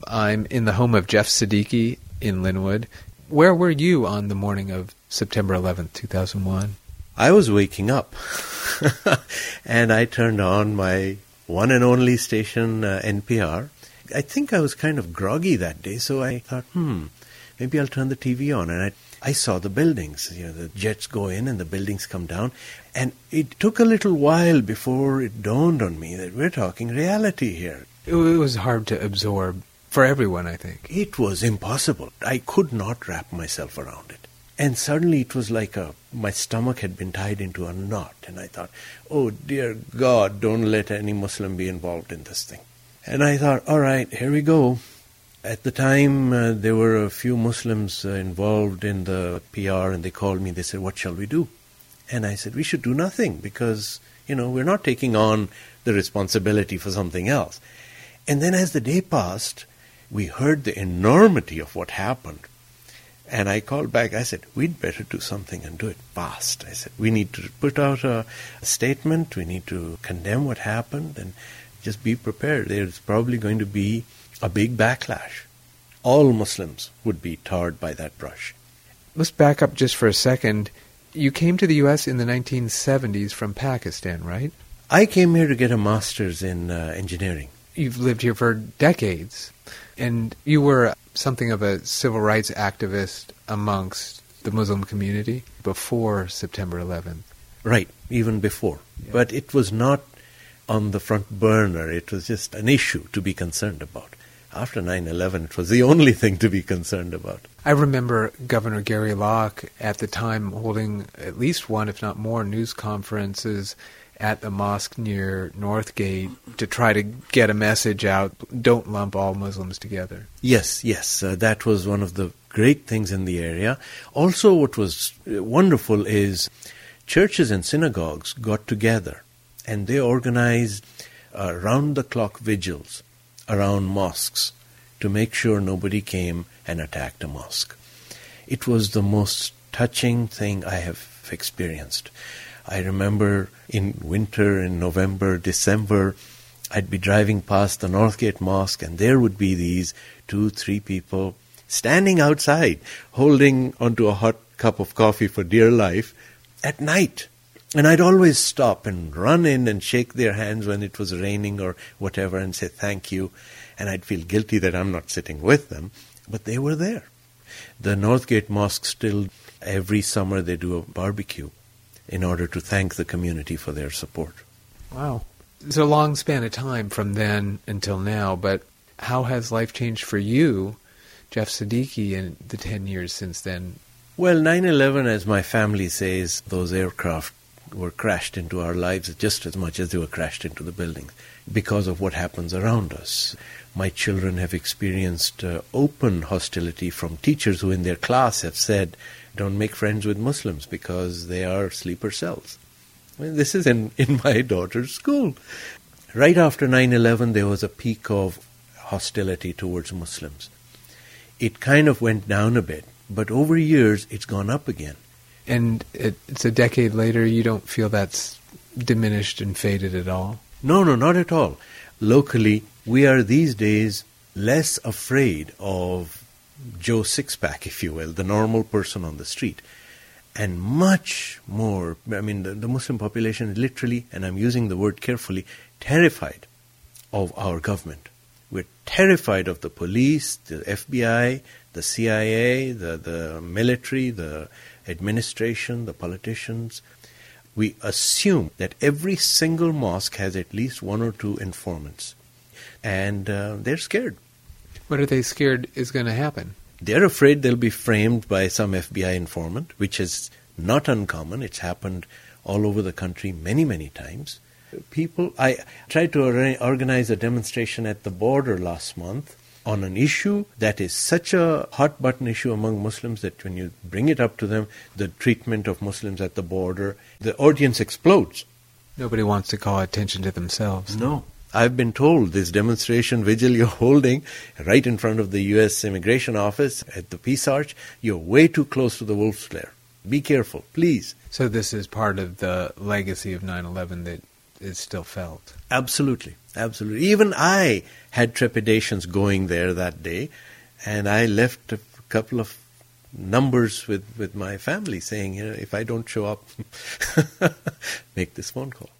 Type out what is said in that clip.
I'm in the home of Jeff Siddiqui in Linwood. Where were you on the morning of September 11th, 2001? I was waking up, and I turned on my one and only station, NPR. I think I was kind of groggy that day, so I thought, maybe I'll turn the TV on. And I saw the buildings. The jets go in and the buildings come down. And it took a little while before it dawned on me that we're talking reality here. It was hard to absorb for everyone, I think. It was impossible. I could not wrap myself around it. And suddenly it was like my stomach had been tied into a knot. And I thought, oh, dear God, don't let any Muslim be involved in this thing. And I thought, all right, here we go. At the time, there were a few Muslims involved in the PR, and they called me. They said, what shall we do? And I said, we should do nothing because, we're not taking on the responsibility for something else. And then as the day passed, we heard the enormity of what happened. And I called back. I said, we'd better do something and do it fast. I said, we need to put out a statement. We need to condemn what happened and just be prepared. There's probably going to be a big backlash. All Muslims would be tarred by that brush. Let's back up just for a second. You came to the U.S. in the 1970s from Pakistan, right? I came here to get a master's in engineering. You've lived here for decades, and you were something of a civil rights activist amongst the Muslim community before September 11th. Right, even before. Yeah. But it was not on the front burner. It was just an issue to be concerned about. After 9/11, it was the only thing to be concerned about. I remember Governor Gary Locke at the time holding at least one, if not more, news conferences at the mosque near Northgate to try to get a message out, don't lump all Muslims together. Yes, that was one of the great things in the area. Also, what was wonderful is churches and synagogues got together and they organized round-the-clock vigils around mosques to make sure nobody came and attacked a mosque. It was the most touching thing I have experienced. I remember in winter, in November, December, I'd be driving past the Northgate Mosque and there would be these 2-3 people standing outside holding onto a hot cup of coffee for dear life at night. And I'd always stop and run in and shake their hands when it was raining or whatever and say thank you. And I'd feel guilty that I'm not sitting with them, but they were there. The Northgate Mosque still, every summer they do a barbecue in order to thank the community for their support. Wow. It's a long span of time from then until now, but how has life changed for you, Jeff Siddiqui, in the 10 years since then? Well, 9/11, as my family says, those aircraft were crashed into our lives just as much as they were crashed into the buildings because of what happens around us. My children have experienced open hostility from teachers who in their class have said, don't make friends with Muslims because they are sleeper cells. Well, this is in my daughter's school. Right after 9/11, there was a peak of hostility towards Muslims. It kind of went down a bit, but over years, it's gone up again. And it's a decade later, you don't feel that's diminished and faded at all? No, not at all. Locally, we are these days less afraid of Joe Sixpack, if you will, the normal person on the street, and much more, the Muslim population is literally, and I'm using the word carefully, terrified of our government. We're terrified of the police, the FBI, the CIA, the military, the administration, the politicians. We assume that every single mosque has at least 1 or 2 informants. And they're scared. What are they scared is going to happen? They're afraid they'll be framed by some FBI informant, which is not uncommon. It's happened all over the country many, many times. I tried to organize a demonstration at the border last month on an issue that is such a hot-button issue among Muslims that when you bring it up to them, the treatment of Muslims at the border, the audience explodes. Nobody wants to call attention to themselves. No. I've been told this demonstration vigil you're holding right in front of the U.S. Immigration Office at the Peace Arch, you're way too close to the Wolf's Lair. Be careful, please. So this is part of the legacy of 9/11 that is still felt. Absolutely, absolutely. Even I had trepidations going there that day, and I left a couple of numbers with my family saying, if I don't show up, make this phone call.